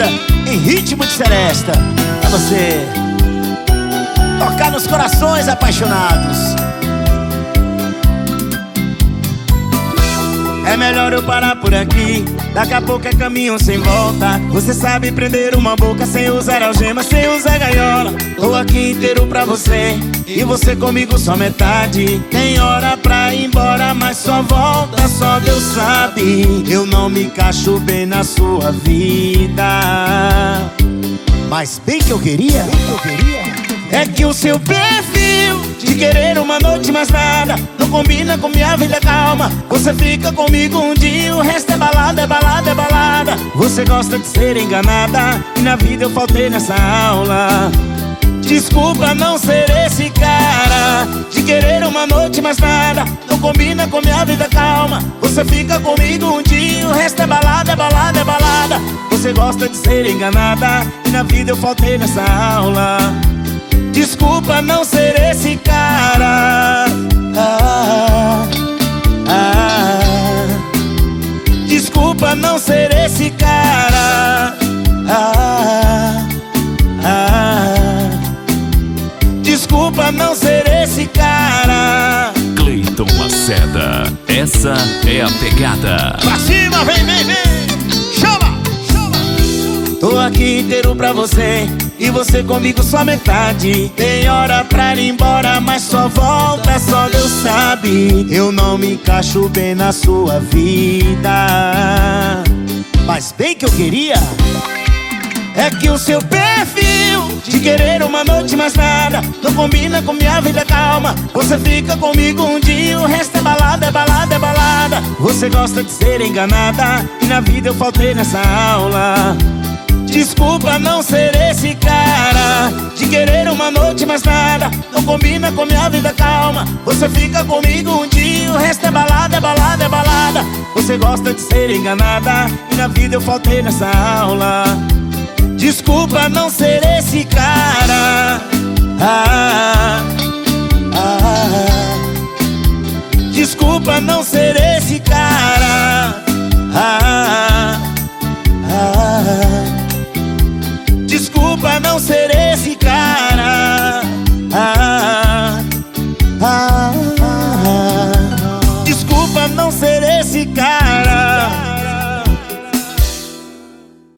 banda em ritmo de seresta, pra você tocar nos corações apaixonados. É melhor eu parar por aqui, daqui a pouco é caminho sem volta. Você sabe prender uma boca sem usar algema, sem usar gaiola. Tô aqui inteiro pra você, e você comigo só metade. Tem hora pra ir embora, mas só volta, só Deus sabe. Eu não me encaixo bem na sua vida, mas bem que eu queria. É que o seu perfil de querer uma noite mais nada não combina com minha vida calma. Você fica comigo um dia, o resto é balada, é balada, é balada. Você gosta de ser enganada, e na vida eu faltei nessa aula. Desculpa não ser esse cara de querer uma noite mais nada não combina com minha vida calma. Você fica comigo um dia, o resto é balada, é balada, é balada. Você gosta de ser enganada, e na vida eu faltei nessa aula. Desculpa não ser esse cara. Desculpa não ser esse cara. Desculpa não ser esse cara. Cleiton Lacerda, essa é a pegada. Pra cima, vem, vem, vem. Chama, chama. Tô aqui inteiro pra você, e você comigo só metade. Tem hora pra ir embora, mas só volta, só Deus sabe. Eu não me encaixo bem na sua vida, mas bem que eu queria. É que o seu perfil de querer uma noite mais nada não combina com minha vida calma. Você fica comigo um dia, o resto é balada, é balada, é balada. Você gosta de ser enganada, e na vida eu faltei nessa aula. Desculpa não ser esse cara de querer uma noite mais nada não combina com minha vida calma. Você fica comigo um dia, o resto é balada, é balada, é balada. Você gosta de ser enganada, e na vida eu faltei nessa aula. Desculpa não ser esse cara.